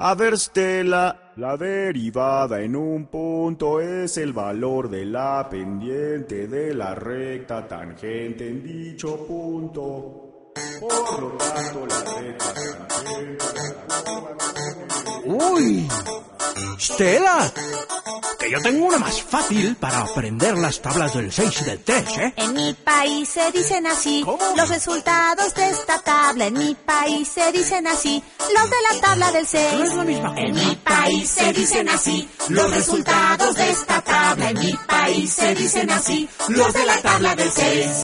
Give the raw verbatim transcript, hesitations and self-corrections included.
A ver, Stella, la derivada en un punto es el valor de la pendiente de la recta tangente en dicho punto. Por lo tanto, la recta tangente... ¡Uy! ¡Stella! Que yo tengo una más fácil para aprender las tablas del seis y del tres, ¿eh? En mi país se dicen así. ¿Cómo? Los resultados de esta tabla. En mi país se dicen así. Los de la tabla del seis. No es la misma cosa. En mi país se dicen así. Los resultados de esta tabla. En mi país se dicen así. Los de la tabla del seis.